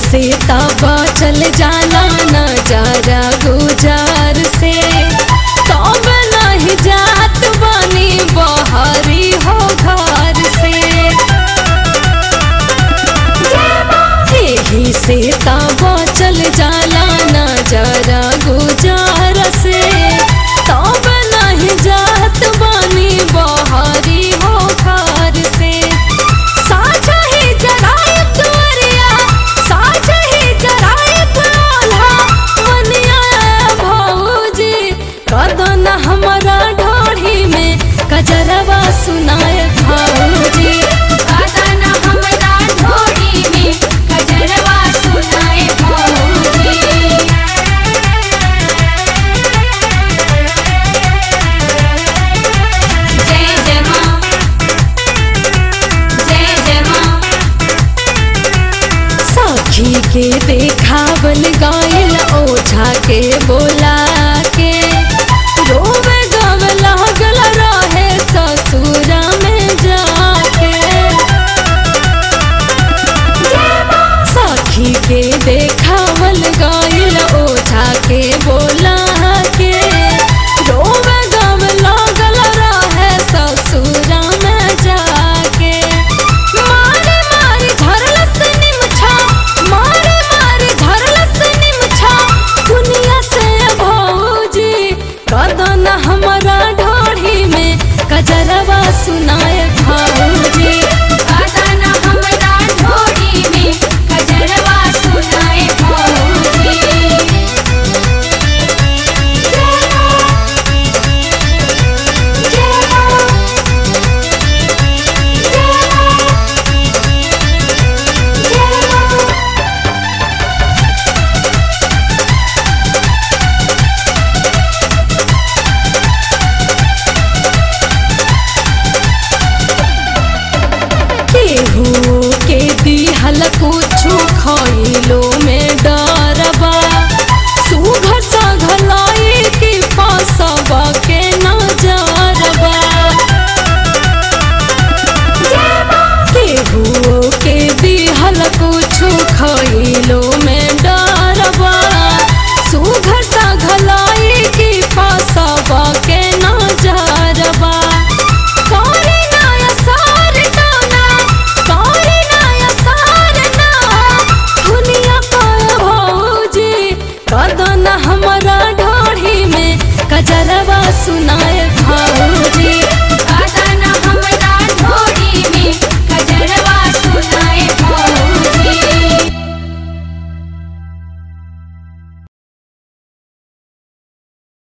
से तबा चल जाला नजारा गुजार से तब नहीं जात बानी बहरी हो घर से यही से तबा चल जाला नजारा गुजार से तब नहीं जात बानी बहरी हो घर से साझा ही जराए दुआरिया साझा ही जराए दुल्हा बनिया भौजी कदन हमारा ढोढ़ी में कजरवा सुनाए भौजी कदन हमरा ढोरी में कजरवा सुनाए भौजी। जय जय माँ, जय जय माँ। सखी के देखावल गायल ओझा के बोला के रोवे गव लागल रहे ससुरा में जाके सखी के देखावल गायल ओझा के बोला के रोवे गव लागल रहे ससुरा में जाके मारे मारे धरलस निमछा मारे मारे धरलस निमछा दुनिया से भौजी कदन हमारा ढोढ़ी में कजरवा सुनाए भौजी कदन हमरा ढोरी में कजरवा सुनाए भौजी। जय माँ, जय माँ, जय माँ, जय माँ। केहू के दिहल कुछु खइलो में डरबा सुघर सघलाई की फसबा के नजरबा केहू के दिहल कुछु खइलो में डरबा सुघर सघलाई की फसबा के नजरबा कौरी नाया सार टाना कौरी नाया सार ना दुनिया पाया भौजी कदन हमारा ढोढ़ी में कजरवा सुनाए